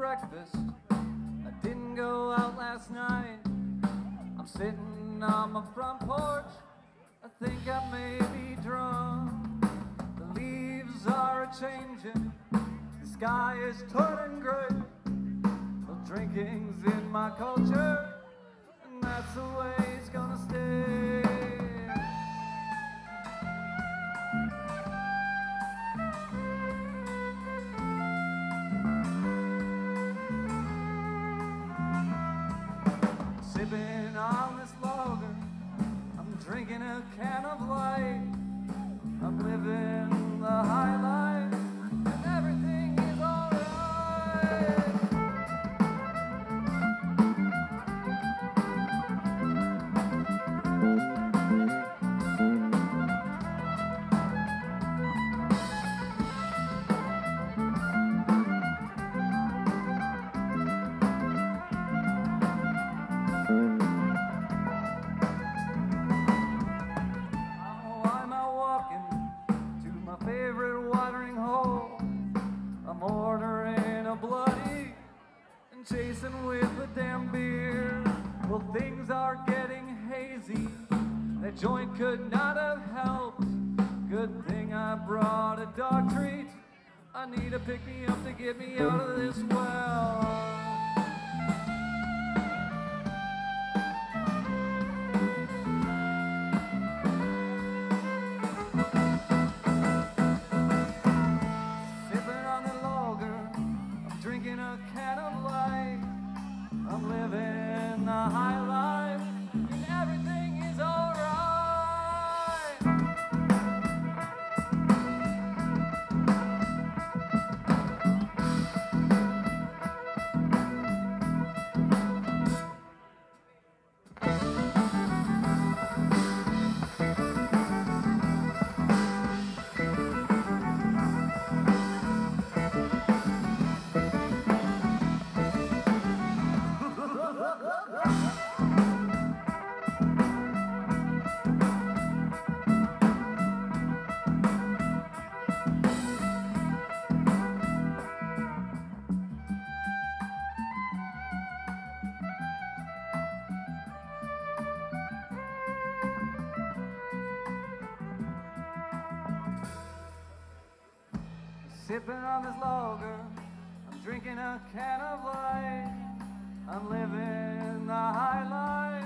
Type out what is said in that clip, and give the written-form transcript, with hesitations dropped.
breakfast. I didn't go out last night. I'm sitting on my front porch. I think I may be drunk. The leaves are a-changing. The sky is turning gray. Well, drinking's in my culture, and that's the way it's gonna stay. Sipping on this lager, I'm drinking a can of light. I'm living the high life, and everything is alright. Why am I walking to my favorite watering hole? I'm ordering a bloody and chasing with a damn beer. Well, things are getting hazy. That joint could not have helped. Good thing I brought a dog treat. I need to pick me up to get me out of this well. Sipping on the lager, I'm drinking a can of light. I'm living the high life, and everything is alright. Sipping on this lager, I'm drinking a can of light. I'm living the high life.